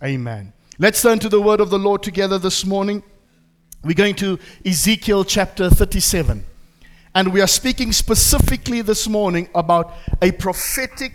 Amen. Let's turn to the word of the Lord together this morning. We're going to Ezekiel chapter 37. And we are speaking specifically this morning about a prophetic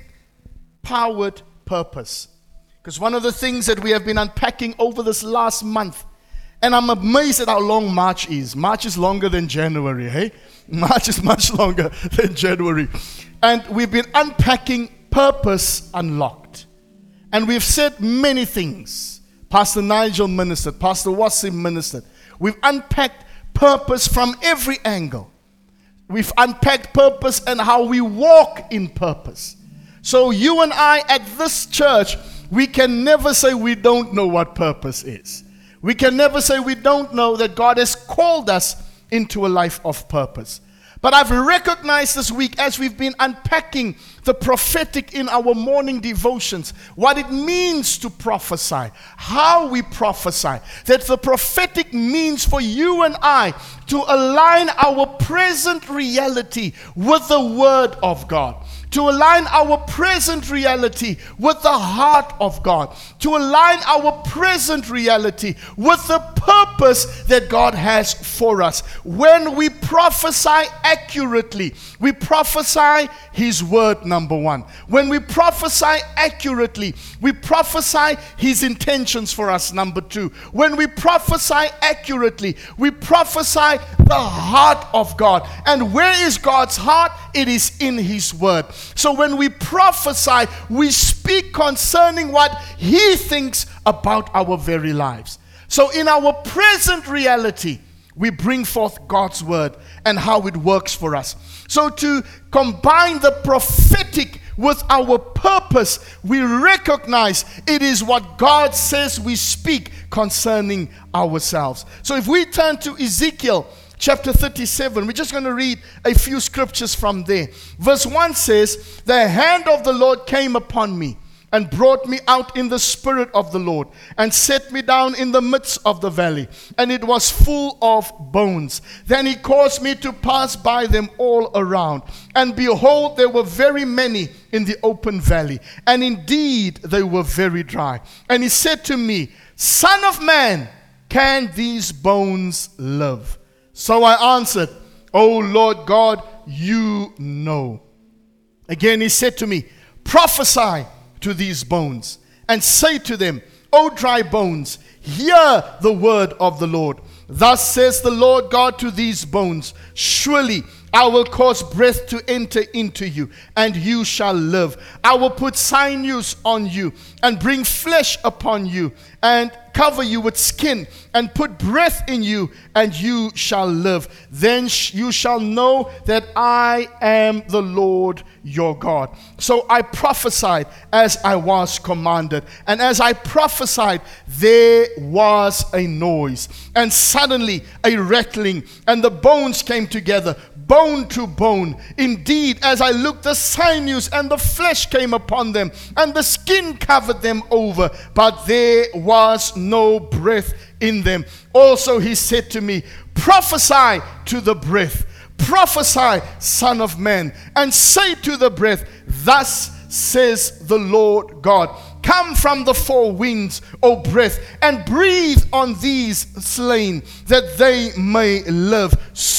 powered purpose. Because one of the things that we have been unpacking over this last month, and I'm amazed at how long March is. March is longer than January, hey? March is much longer than January. And we've been unpacking purpose unlocked. And we've said many things. Pastor Nigel ministered, Pastor Wasim ministered. We've unpacked purpose from every angle. We've unpacked purpose and how we walk in purpose. So you and I at this church, we can never say we don't know what purpose is. We can never say we don't know that God has called us into a life of purpose. But I've recognized this week as we've been unpacking the prophetic in our morning devotions, what it means to prophesy, how we prophesy, that the prophetic means for you and I to align our present reality with the Word of God. To align our present reality with the heart of God. To align our present reality with the purpose that God has for us. When we prophesy accurately, we prophesy His word, number one. When we prophesy accurately, we prophesy His intentions for us, number two. When we prophesy accurately, we prophesy the heart of God. And where is God's heart? It is in His word. So when we prophesy, we speak concerning what He thinks about our very lives. So in our present reality, we bring forth God's word and how it works for us. So to combine the prophetic with our purpose, we recognize it is what God says we speak concerning ourselves. So if we turn to Ezekiel chapter 37, we're just going to read a few scriptures from there. Verse 1 says, "The hand of the Lord came upon me and brought me out in the spirit of the Lord and set me down in the midst of the valley, and it was full of bones. Then He caused me to pass by them all around, and behold, there were very many in the open valley, and indeed they were very dry. And He said to me, Son of man, can these bones live? So I answered, O Lord God, you know. Again He said to me, prophesy to these bones, and say to them, O dry bones, hear the word of the Lord. Thus says the Lord God to these bones, surely I will cause breath to enter into you, and you shall live. I will put sinews on you, and bring flesh upon you, and cover you with skin, and put breath in you, and you shall live. Then you shall know that I am the Lord your God. So I prophesied as I was commanded, and as I prophesied, there was a noise, and suddenly a rattling, and the bones came together, bone to bone. Indeed, as I looked, the sinews and the flesh came upon them, and the skin covered them over, but there was no breath in them. Also He said to me, prophesy to the breath. Prophesy, Son of man, and say to the breath, thus says the Lord God, come from the four winds, O breath, and breathe on these slain, that they may live.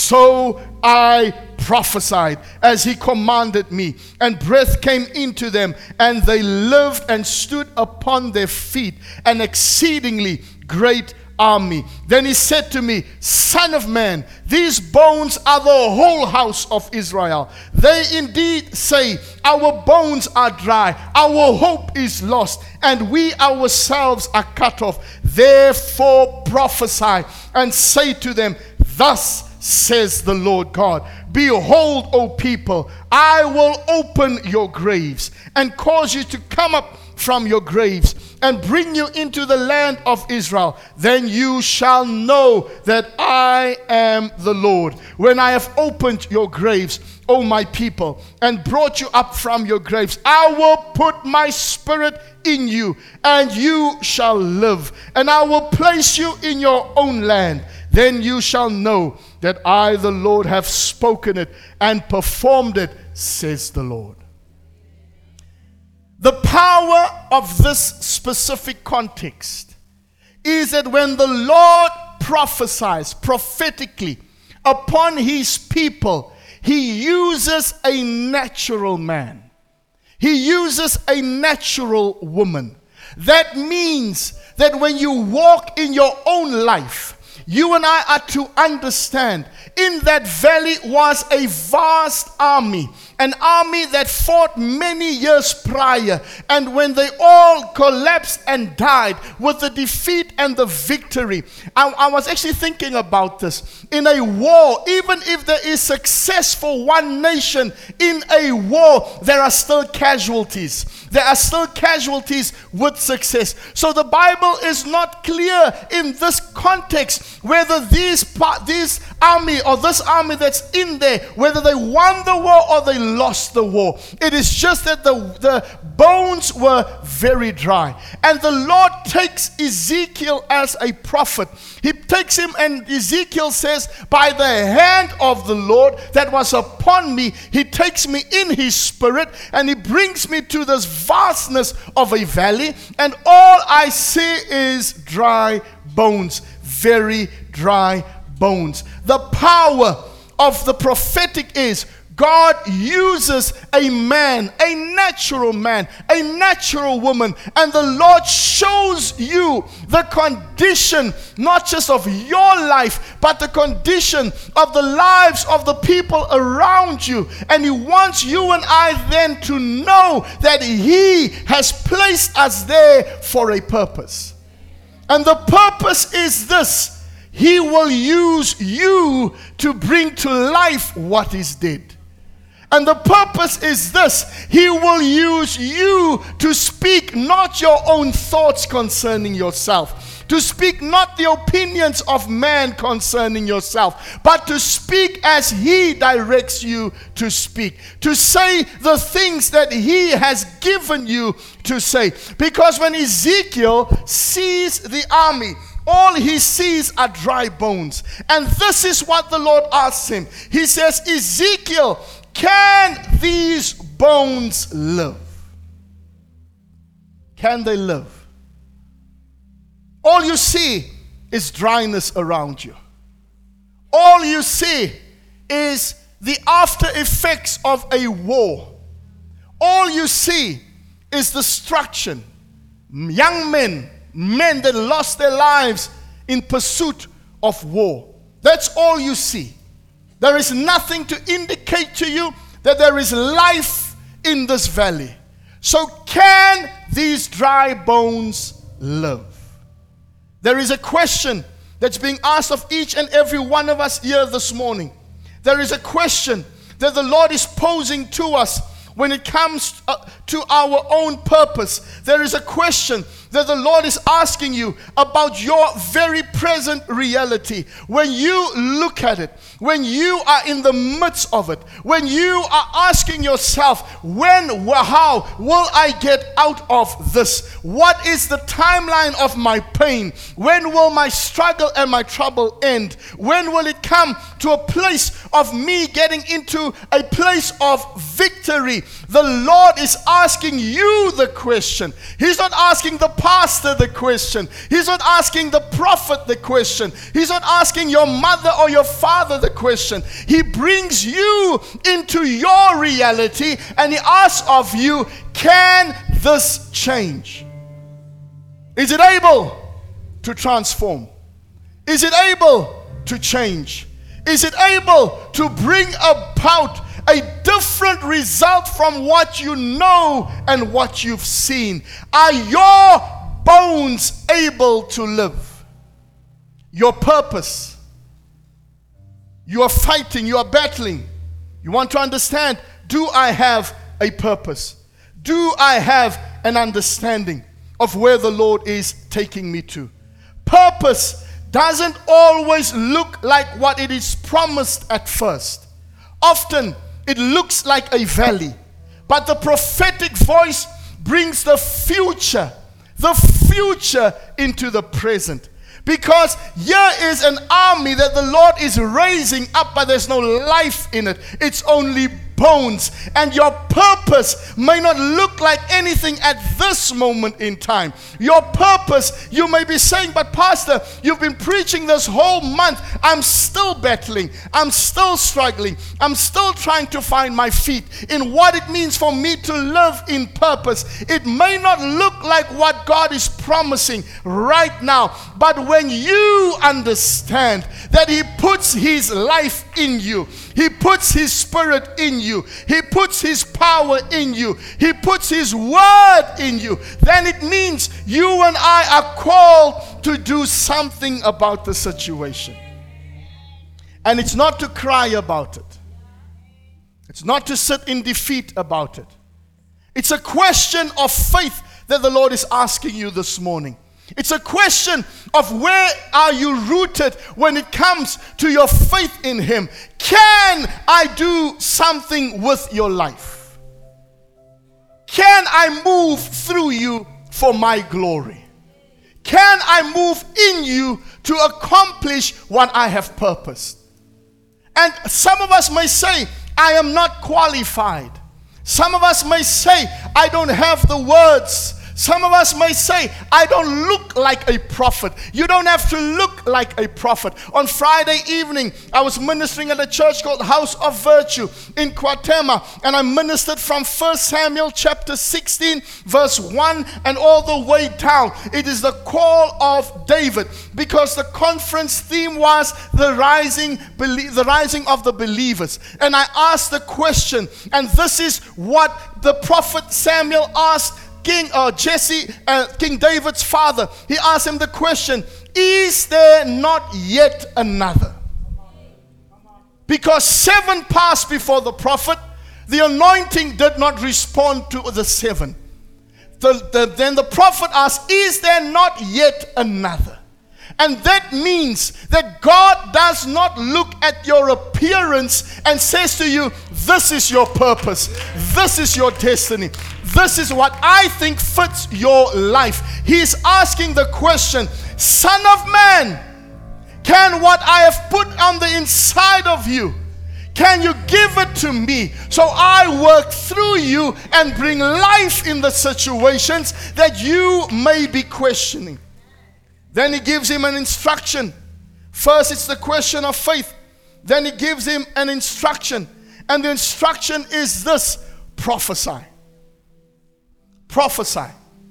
So I prophesied as He commanded me, and breath came into them, and they lived and stood upon their feet, an exceedingly great army. Then He said to me, Son of man, these bones are the whole house of Israel. They indeed say, our bones are dry, our hope is lost, and we ourselves are cut off. Therefore prophesy and say to them, thus says the Lord God, behold, O people, I will open your graves and cause you to come up from your graves and bring you into the land of Israel. Then you shall know that I am the Lord, when I have opened your graves, O my people, and brought you up from your graves. I will put my spirit in you, and you shall live, and I will place you in your own land. Then you shall know that I, the Lord, have spoken it and performed it, says the Lord. The power of this specific context is that when the Lord prophesies prophetically upon his people, he uses a natural man. He uses a natural woman. That means that when you walk in your own life, you and I are to understand in that valley was a vast army, an army that fought many years prior, and when they all collapsed and died with the defeat and the victory. I was actually thinking about this. In a war, even if there is success for one nation in a war, there are still casualties. There are still casualties with success. So the Bible is not clear in this context whether this army or this army that's in there, whether they won the war or they lost the war. It is just that the bones were very dry. And the Lord takes Ezekiel as a prophet. He takes him, and Ezekiel says, by the hand of the Lord that was upon me, he takes me in his spirit and he brings me to this vastness of a valley, and all I see is dry bones, very dry bones. The power of the prophetic is God uses a man, a natural woman, and the Lord shows you the condition, not just of your life, but the condition of the lives of the people around you. And he wants you and I then to know that he has placed us there for a purpose. And the purpose is this: he will use you to bring to life what is dead. And the purpose is this: he will use you to speak not your own thoughts concerning yourself, to speak not the opinions of man concerning yourself, but to speak as he directs you to speak, to say the things that he has given you to say. Because when Ezekiel sees the army, all he sees are dry bones. And this is what the Lord asks him. He says, Ezekiel, can these bones live? Can they live? All you see is dryness around you. All you see is the after effects of a war. All you see is destruction. Young men that lost their lives in pursuit of war. That's all you see. There is nothing to indicate to you that there is life in this valley. So can these dry bones live? There is a question that's being asked of each and every one of us here this morning. There is a question that the Lord is posing to us when it comes to our own purpose. There is a question that the Lord is asking you about your very present reality. When you look at it, when you are in the midst of it, when you are asking yourself, how will I get out of this? What is the timeline of my pain? When will my struggle and my trouble end? When will it come to a place of me getting into a place of victory? The Lord is asking you the question. He's not asking the pastor the question. He's not asking the prophet the question. He's not asking your mother or your father the question. He brings you into your reality and he asks of you, can this change? Is it able to transform? Is it able to change? Is it able to bring about a different result from what you know and what you've seen? Are your bones able to live? Your purpose. You are fighting, you are battling. You want to understand, do I have a purpose? Do I have an understanding of where the Lord is taking me to? Purpose doesn't always look like what it is promised at first. Often it looks like a valley, but the prophetic voice brings the future into the present. Because here is an army that the Lord is raising up, but there's no life in it. It's only bones, and your purpose may not look like anything at this moment in time. Your purpose, you may be saying, but Pastor, you've been preaching this whole month. I'm still battling. I'm still struggling. I'm still trying to find my feet in what it means for me to live in purpose. It may not look like what God is promising right now, but when you understand that He puts His life in you, He puts His Spirit in you, He puts His power in you, He puts His word in you, then it means you and I are called to do something about the situation. And it's not to cry about it. It's not to sit in defeat about it. It's a question of faith that the Lord is asking you this morning. It's a question of where are you rooted when it comes to your faith in Him. Can I do something with your life? Can I move through you for my glory? Can I move in you to accomplish what I have purposed? And some of us may say, I am not qualified. Some of us may say, I don't have the words. Some of us may say, I don't look like a prophet. You don't have to look like a prophet. On Friday evening, I was ministering at a church called House of Virtue in Guatemala, and I ministered from 1 Samuel chapter 16, verse 1 and all the way down. It is the call of David, because the conference theme was the rising of the believers. And I asked the question, and this is what the prophet Samuel asked King David's father. He asked him the question, is there not yet another? Because 7 passed before the prophet, the anointing did not respond to the 7. Then the prophet asked, is there not yet another? And that means that God does not look at your appearance and says to you, this is your purpose, this is your destiny, this is what I think fits your life. He's asking the question, Son of man, can what I have put on the inside of you, can you give it to me so I work through you and bring life in the situations that you may be questioning? Then he gives him an instruction. First, it's the question of faith. Then he gives him an instruction. And the instruction is this: prophesy. Prophesy.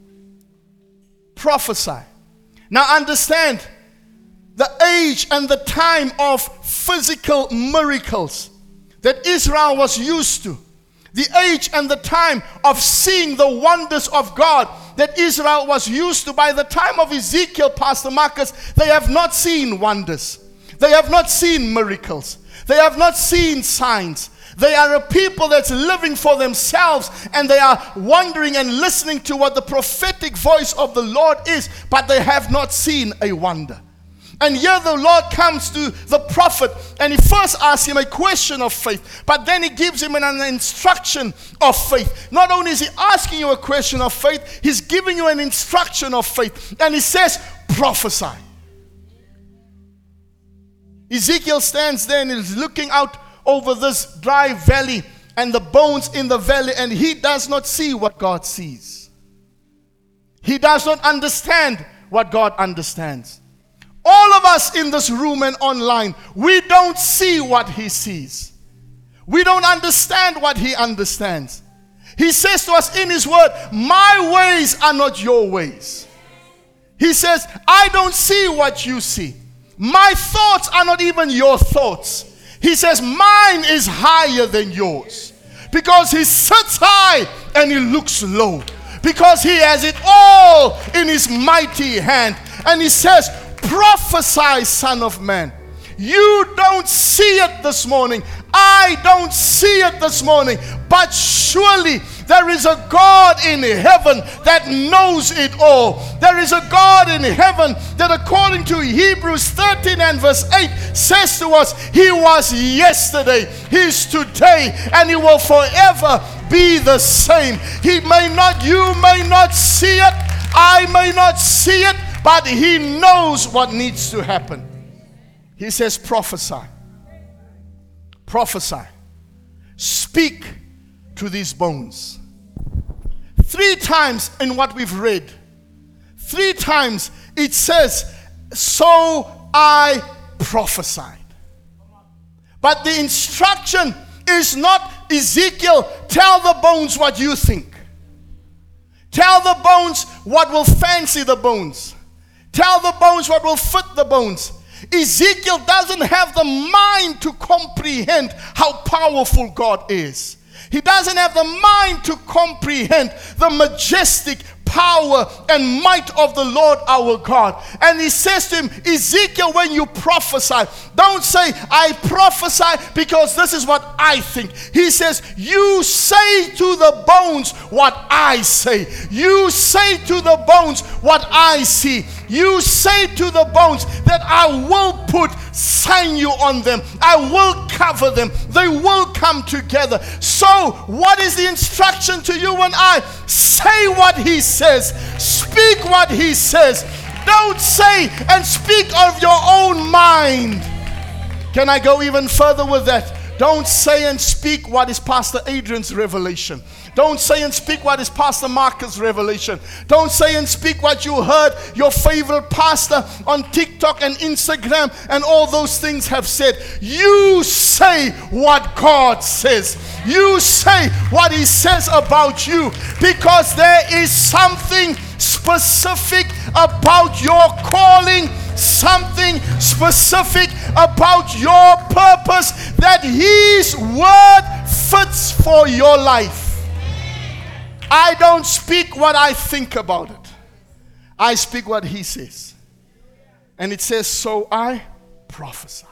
Prophesy. Now understand, the age and the time of physical miracles that Israel was used to, the age and the time of seeing the wonders of God that Israel was used to. By the time of Ezekiel, Pastor Marcus, they have not seen wonders. They have not seen miracles. They have not seen signs. They are a people that's living for themselves, and they are wondering and listening to what the prophetic voice of the Lord is, but they have not seen a wonder. And here the Lord comes to the prophet, and he first asks him a question of faith, but then he gives him an instruction of faith. Not only is he asking you a question of faith, he's giving you an instruction of faith. And he says, prophesy. Ezekiel stands there and is looking out over this dry valley and the bones in the valley, and he does not see what God sees. He does not understand what God understands. All of us in this room and online, we don't see what he sees. We don't understand what he understands. He says to us in his word, my ways are not your ways. He says, I don't see what you see. My thoughts are not even your thoughts. He says, mine is higher than yours. Because he sits high and he looks low. Because he has it all in his mighty hand. And he says, prophesy, Son of man. You don't see it this morning. I don't see it this morning. But surely there is a God in heaven that knows it all. There is a God in heaven that, according to Hebrews 13 and verse 8, says to us, he was yesterday, he is today, and he will forever be the same. You may not see it, I may not see it, but he knows what needs to happen. He says, prophesy. Prophesy. speak to these bones. 3 times in what we've read, 3 times it says, so I prophesied. But the instruction is not, Ezekiel, tell the bones what you think. Tell the bones what will fancy the bones. Tell the bones what will fit the bones. Ezekiel doesn't have the mind to comprehend how powerful God is. He doesn't have the mind to comprehend the majestic power and might of the Lord our God. And he says to him, Ezekiel, when you prophesy, don't say, I prophesy because this is what I think. He says, you say to the bones what I say. You say to the bones what I see. You say to the bones that I will put sinew on them. I will cover them. They will come together. So, what is the instruction to you and I? Say what he says. Speak what he says. Don't say and speak of your own mind. Can I go even further with that? Don't say and speak what is Pastor Adrian's revelation. Don't say and speak what is Pastor Marcus' revelation. Don't say and speak what you heard your favorite pastor on TikTok and Instagram and all those things have said. You say what God says. You say what he says about you, because there is something specific about your calling, something specific about your purpose, that his word fits for your life. I don't speak what I think about it. I speak what he says. And it says, so I prophesy.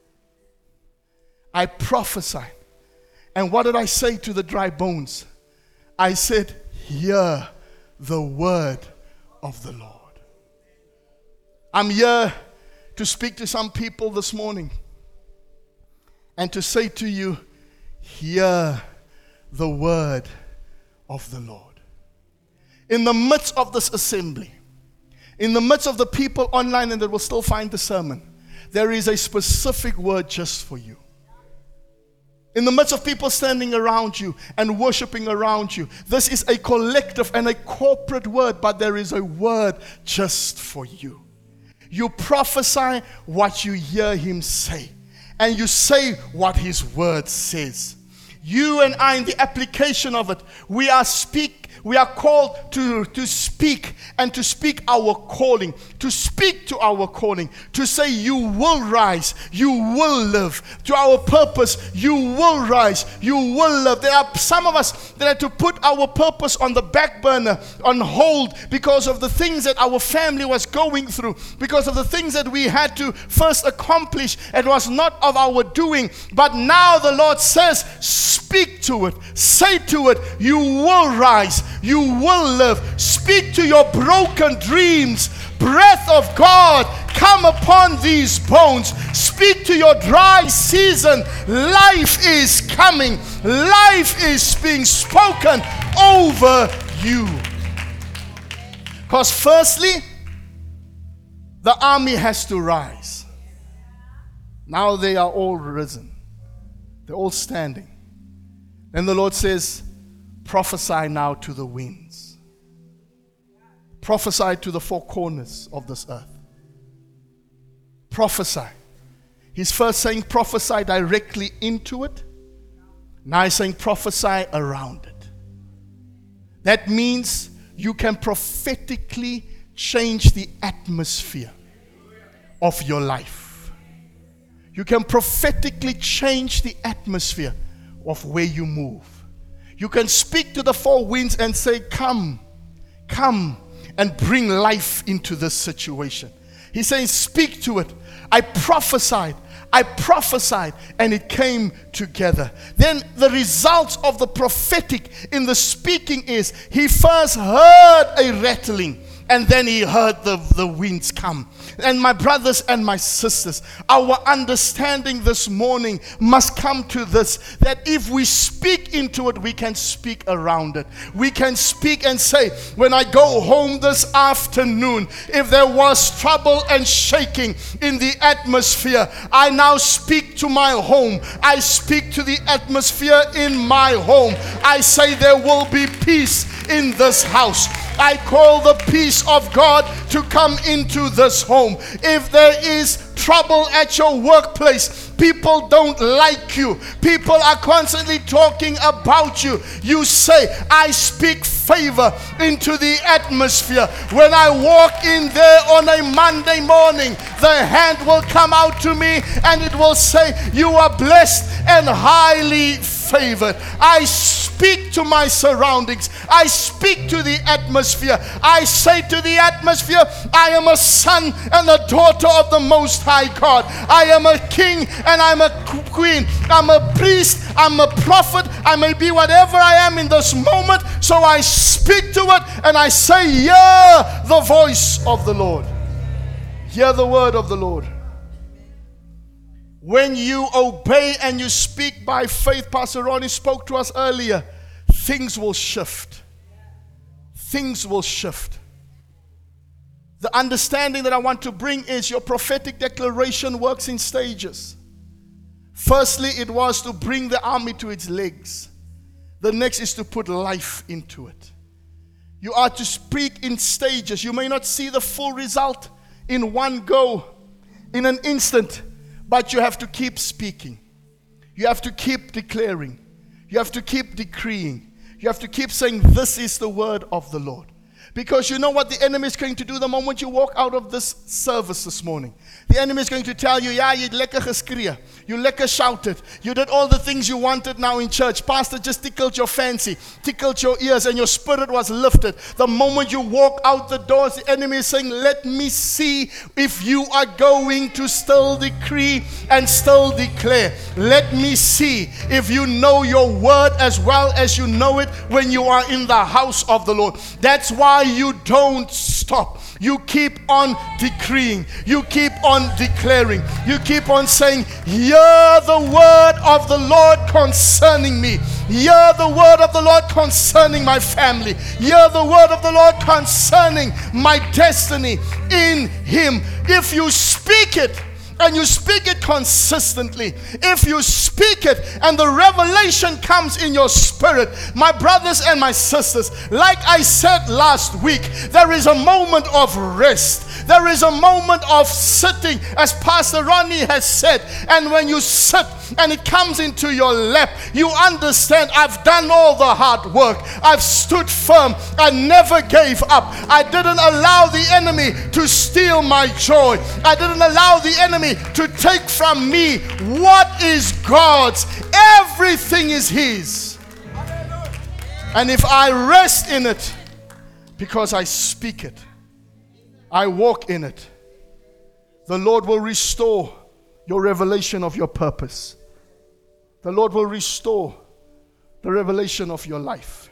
I prophesy. And what did I say to the dry bones? I said, hear the word of the Lord. I'm here to speak to some people this morning and to say to you, hear the word of the Lord. In the midst of this assembly, in the midst of the people online and that will still find the sermon, there is a specific word just for you. In the midst of people standing around you and worshiping around you, this is a collective and a corporate word, but there is a word just for you. You prophesy what you hear him say, and you say what his word says. You and I, in the application of it, we are called to speak, and to speak our calling, to speak to our calling, to say you will rise, you will live. To our purpose, you will rise, you will live. There are some of us that had to put our purpose on the back burner, on hold, because of the things that our family was going through, because of the things that we had to first accomplish. It was not of our doing, but now the Lord says, speak to it, say to it, you will rise, you will live. Speak to your broken dreams. Breath of God, come upon these bones. Speak to your dry season. Life is coming. Life is being spoken over you. Because firstly, the army has to rise. Now they are all risen. They're all standing. Then the Lord says, prophesy now to the winds. Prophesy to the 4 corners of this earth. Prophesy. He's first saying prophesy directly into it. Now he's saying prophesy around it. That means you can prophetically change the atmosphere of your life. You can prophetically change the atmosphere of where you move. You can speak to the 4 winds and say, come, come and bring life into this situation. He's saying, speak to it. I prophesied, and it came together. Then the results of the prophetic in the speaking is, he first heard a rattling, and then he heard the winds come. And my brothers and my sisters, our understanding this morning must come to this, that if we speak into it, we can speak around it. We can speak and say, when I go home this afternoon, if there was trouble and shaking in the atmosphere, I now speak to my home. I speak to the atmosphere in my home. I say there will be peace in this house. I call the peace of God to come into this home. If there is trouble at your workplace, people don't like you, people are constantly talking about you, you say, I speak favor into the atmosphere. When I walk in there on a Monday morning, the hand will come out to me and it will say, you are blessed and highly favored. I speak to my surroundings. I speak to the atmosphere. I say to the atmosphere, I am a son and a daughter of the Most High God. I am a king and I'm a queen. I'm a priest. I'm a prophet. I may be whatever I am in this moment. So I speak to it and I say, hear the voice of the Lord. Hear the word of the Lord. When you obey and you speak by faith, Pastor Ronnie spoke to us earlier, things will shift. Things will shift. The understanding that I want to bring is your prophetic declaration works in stages. Firstly, it was to bring the army to its legs. The next is to put life into it. You are to speak in stages. You may not see the full result in one go, in an instant. But you have to keep speaking. You have to keep declaring. You have to keep decreeing. You have to keep saying, this is the word of the Lord. Because you know what the enemy is going to do the moment you walk out of this service this morning. The enemy is going to tell you, yeah, you lekker geskree. You lekker shouted. You did all the things you wanted now in church. Pastor just tickled your fancy, tickled your ears, and your spirit was lifted. The moment you walk out the doors, the enemy is saying, let me see if you are going to still decree and still declare. Let me see if you know your word as well as you know it when you are in the house of the Lord. That's why you don't stop. You keep on decreeing. You keep on declaring. You keep on saying, hear the word of the Lord concerning me. Hear the word of the Lord concerning my family. Hear the word of the Lord concerning my destiny in Him. If you speak it, and you speak it consistently, if you speak it and the revelation comes in your spirit, my brothers and my sisters, like I said last week, there is a moment of rest. There is a moment of sitting, as Pastor Ronnie has said. And when you sit and it comes into your lap, you understand, I've done all the hard work. I've stood firm. I never gave up. I didn't allow the enemy to steal my joy. I didn't allow the enemy to take from me what is God's. Everything is His. And if I rest in it, because I speak it, I walk in it, the Lord will restore your revelation of your purpose. The Lord will restore the revelation of your life.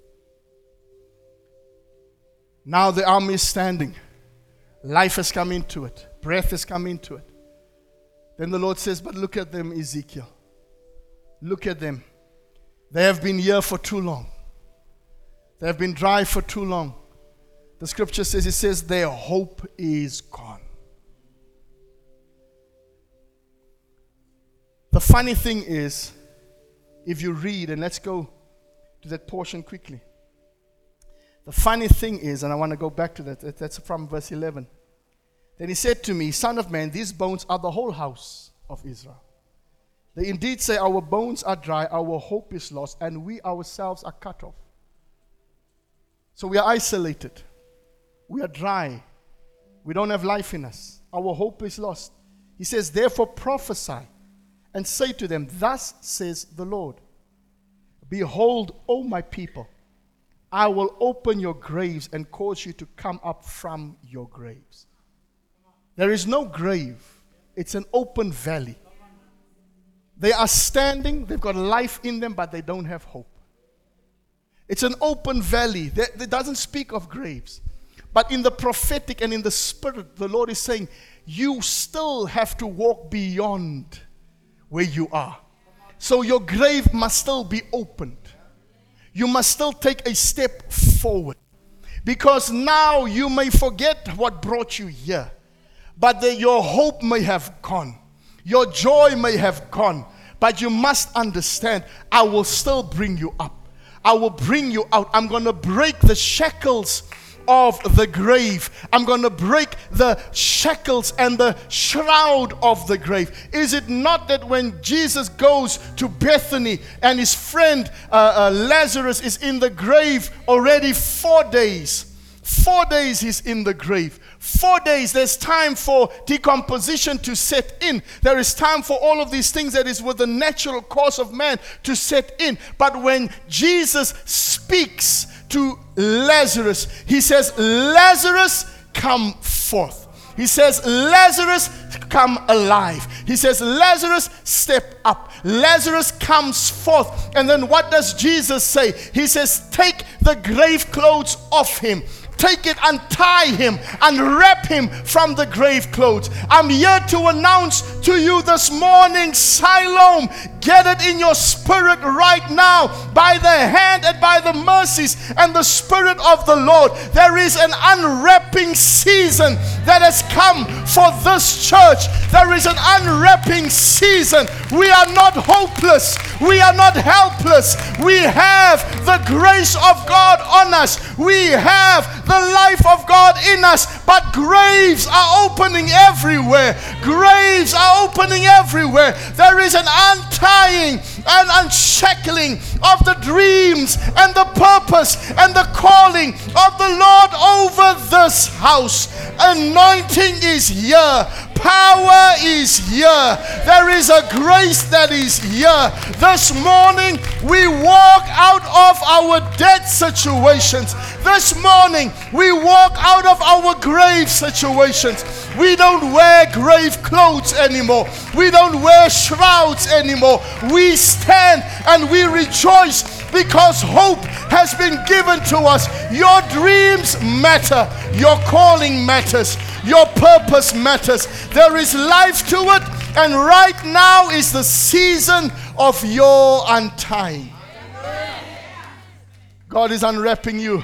Now the army is standing. Life has come into it. Breath has come into it. Then the Lord says, but look at them, Ezekiel. Look at them. They have been here for too long. They have been dry for too long. The scripture says, it says, their hope is gone. The funny thing is, if you read, and let's go to that portion quickly. The funny thing is, and I want to go back to that, that's from verse 11. Then he said to me, Son of man, these bones are the whole house of Israel. They indeed say, our bones are dry, our hope is lost, and we ourselves are cut off. So we are isolated. We are dry. We don't have life in us. Our hope is lost. He says, therefore prophesy and say to them, thus says the Lord, behold, O my people, I will open your graves and cause you to come up from your graves. There is no grave. It's an open valley. They are standing, they've got life in them, but they don't have hope. It's an open valley. It doesn't speak of graves. But in the prophetic and in the spirit, the Lord is saying, you still have to walk beyond where you are. So your grave must still be opened. You must still take a step forward. Because now you may forget what brought you here. But your hope may have gone. Your joy may have gone. But you must understand, I will still bring you up. I will bring you out. I'm going to break the shackles of the grave. I'm going to break the shackles and the shroud of the grave. Is it not that when Jesus goes to Bethany and his friend Lazarus is in the grave already 4 days? 4 days he's in the grave. 4 days, there's time for decomposition to set in. There is time for all of these things that is with the natural course of man to set in. But when Jesus speaks to Lazarus, he says, Lazarus, come forth. He says, Lazarus, come alive. He says, Lazarus, step up. Lazarus comes forth. And then what does Jesus say? He says, take the grave clothes off him. Take it, untie him, unwrap him from the grave clothes. I'm here to announce to you this morning, Siloam, get it in your spirit right now, by the hand and by the mercies and the Spirit of the Lord. There is an unwrapping season that has come for this church. There is an unwrapping season. We are not hopeless. We are not helpless. We have the grace of God on us. We have the life of God in us, but graves are opening everywhere. Graves are opening everywhere. There is an untying and unshackling of the dreams and the purpose and the calling of the Lord over this house. Anointing is here. Power is here. There is a grace that is here. This morning we walk out of our dead situations. This morning we walk out of our grave situations. We don't wear grave clothes anymore. We don't wear shrouds anymore. We stand and we rejoice because hope has been given to us. Your dreams matter. Your calling matters. Your purpose matters. There is life to it, and right now is the season of your untying. God is unwrapping you.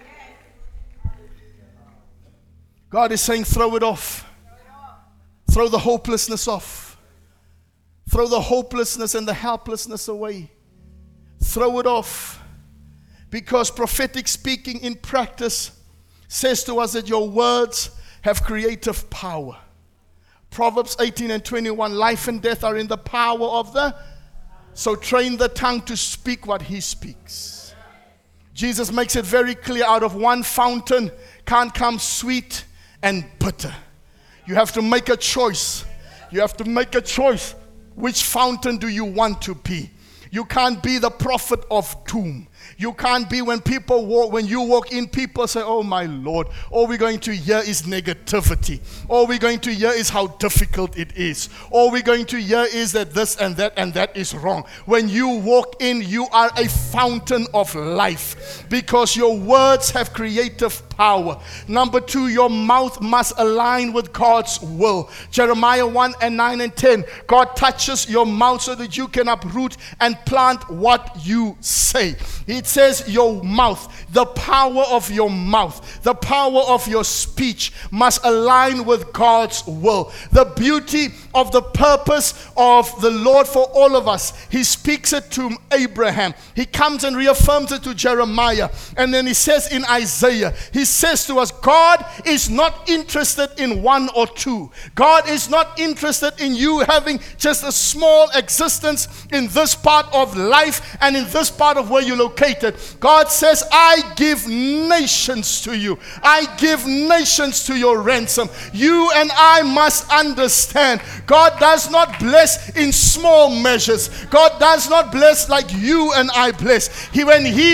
God is saying, throw it off. Throw the hopelessness off. Throw the hopelessness and the helplessness away. Throw it off. Because prophetic speaking in practice says to us that your words have creative power. Proverbs 18:21, life and death are in the power of the... So train the tongue to speak what he speaks. Jesus makes it very clear, out of one fountain can't come sweet and bitter. You have to make a choice. You have to make a choice. Which fountain do you want to be? You can't be the prophet of doom. You can't be when you walk in, people say, oh my Lord, all we're going to hear is negativity. All we're going to hear is how difficult it is. All we're going to hear is that this and that is wrong. When you walk in, you are a fountain of life because your words have creative power. Number 2, your mouth must align with God's will. Jeremiah 1:9-10. God touches your mouth so that you can uproot and plant what you say. It says your mouth, the power of your mouth, the power of your speech must align with God's will. The beauty of the purpose of the Lord for all of us. He speaks it to Abraham. He comes and reaffirms it to Jeremiah. And then he says in Isaiah, he says to us, God is not interested in 1 or 2. God is not interested in you having just a small existence in this part of life and in this part of where you're located. God says, I give nations to you. I give nations to your ransom. You and I must understand, God does not bless in small measures. God does not bless like you and I bless. When he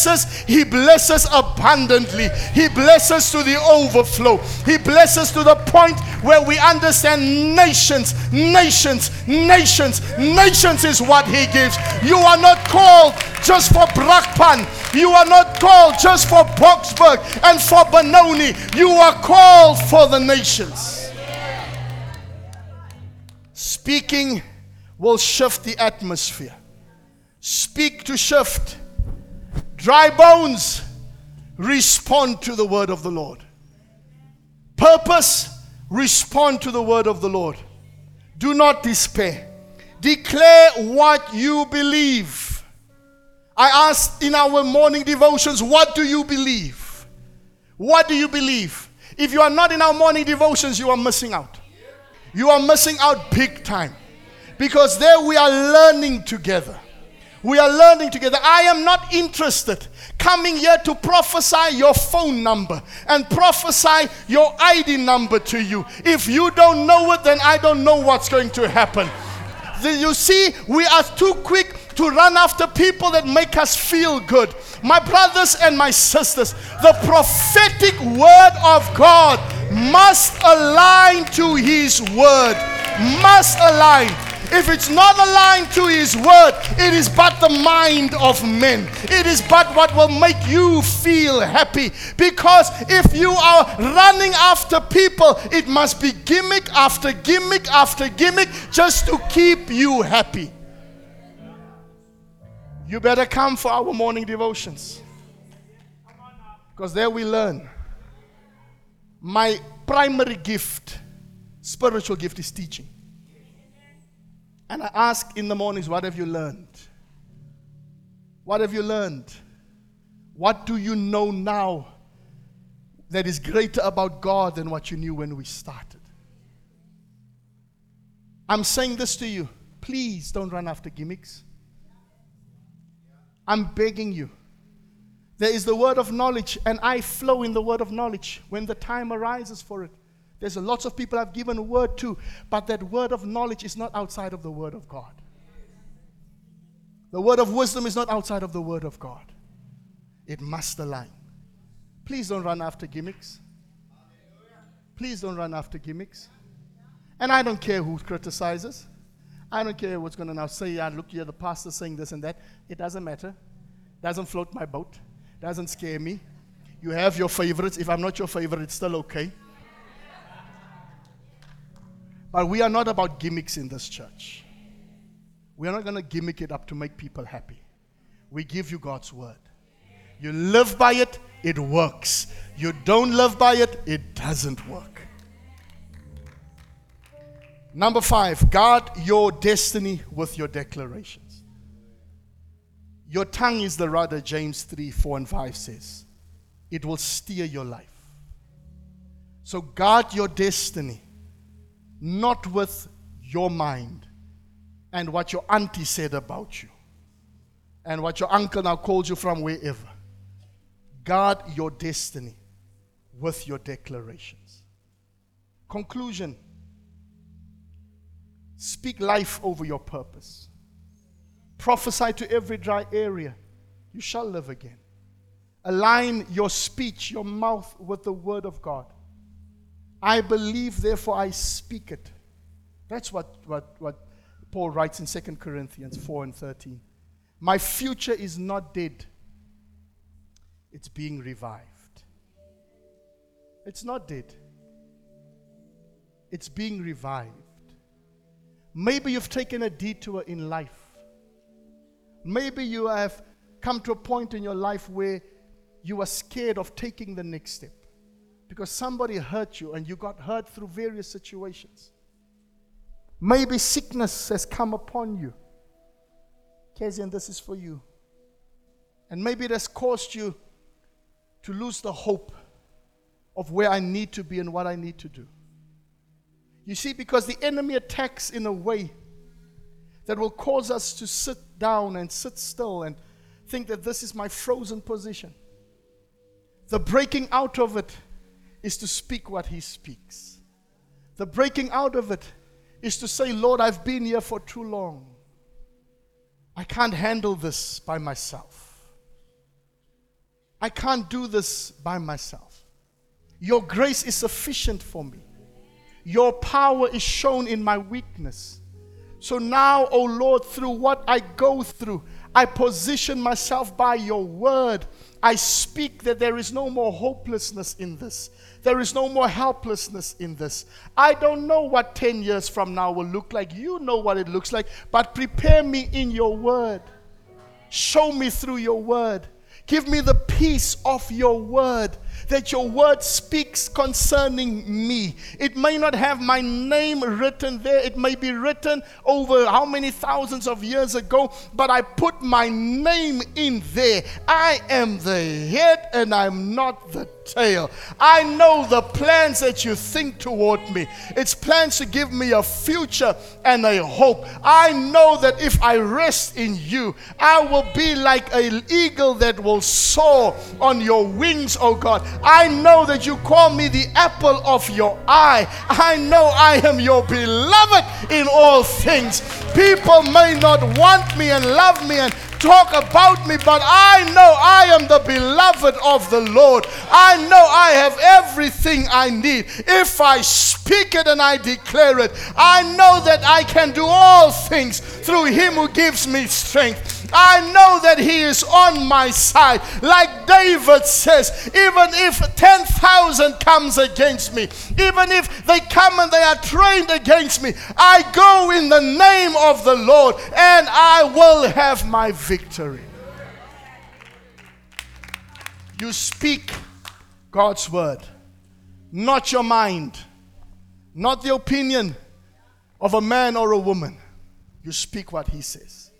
blesses abundantly. He blesses to the overflow. He blesses to the point where we understand nations is what he gives. You are not called just for Brakpan. You are not called just for Boksburg and for Benoni. You are called for the nations. Speaking will shift the atmosphere. Speak to shift. Dry bones, respond to the word of the Lord. Purpose, respond to the word of the Lord. Do not despair. Declare what you believe. I asked in our morning devotions, what do you believe? What do you believe? If you are not in our morning devotions, you are missing out. You are missing out big time. Because there we are learning together. We are learning together. I am not interested coming here to prophesy your phone number and prophesy your ID number to you. If you don't know it, then I don't know what's going to happen. You see, we are too quick to run after people that make us feel good. My brothers and my sisters, the prophetic word of God must align to his word. Must align. If it's not aligned to his word, it is but the mind of men. It is but what will make you feel happy. Because if you are running after people, it must be gimmick after gimmick after gimmick just to keep you happy. You better come for our morning devotions. Because there we learn. My primary gift, spiritual gift, is teaching. And I ask in the mornings, what have you learned? What have you learned? What do you know now that is greater about God than what you knew when we started? I'm saying this to you. Please don't run after gimmicks. I'm begging you. There is the word of knowledge, and I flow in the word of knowledge when the time arises for it. There's a lots of people I've given a word to, but that word of knowledge is not outside of the word of God. The word of wisdom is not outside of the word of God. It must align. Please don't run after gimmicks. Please don't run after gimmicks. And I don't care who criticizes. I don't care what's going to now say, look here, the pastor saying this and that. It doesn't matter. Doesn't float my boat. Doesn't scare me. You have your favorites. If I'm not your favorite, it's still okay. But we are not about gimmicks in this church. We are not going to gimmick it up to make people happy. We give you God's word. You live by it, it works. You don't live by it, it doesn't work. Number 5, guard your destiny with your declarations. Your tongue is the rudder, James 3:4 and 5 says. It will steer your life. So guard your destiny. Not with your mind and what your auntie said about you and what your uncle now called you from wherever. Guard your destiny with your declarations. Conclusion. Speak life over your purpose. Prophesy to every dry area. You shall live again. Align your speech, your mouth with the word of God. I believe, therefore I speak it. That's what Paul writes in 2 Corinthians 4 and 13. My future is not dead. It's being revived. It's not dead. It's being revived. Maybe you've taken a detour in life. Maybe you have come to a point in your life where you are scared of taking the next step. Because somebody hurt you and you got hurt through various situations. Maybe sickness has come upon you. Kezian, this is for you. And maybe it has caused you to lose the hope of where I need to be and what I need to do. You see, because the enemy attacks in a way that will cause us to sit down and sit still and think that this is my frozen position. The breaking out of it is to speak what he speaks. The breaking out of it is to say, Lord, I've been here for too long. I can't handle this by myself. I can't do this by myself. Your grace is sufficient for me. Your power is shown in my weakness. So now, O Lord, through what I go through, I position myself by your word. I speak that there is no more hopelessness in this. There is no more helplessness in this. I don't know what 10 years from now will look like. You know what it looks like. But prepare me in your word. Show me through your word. Give me the peace of your word, that your word speaks concerning me. It may not have my name written there. It may be written over how many thousands of years ago, but I put my name in there. I am the head and I'm not the tail. I know the plans that you think toward me. It's plans to give me a future and a hope. I know that if I rest in you, I will be like an eagle that will soar on your wings, oh God. I know that you call me the apple of your eye. I know I am your beloved in all things. People may not want me and love me and talk about me, but I know I am the beloved of the Lord. I know I have everything I need. If I speak it and I declare it, I know that I can do all things through him who gives me strength. I know that he is on my side. Like David says, even if 10,000 comes against me, even if they come and they are trained against me, I go in the name of the Lord and I will have my victory. You speak God's word, not your mind, not the opinion of a man or a woman. You speak what he says.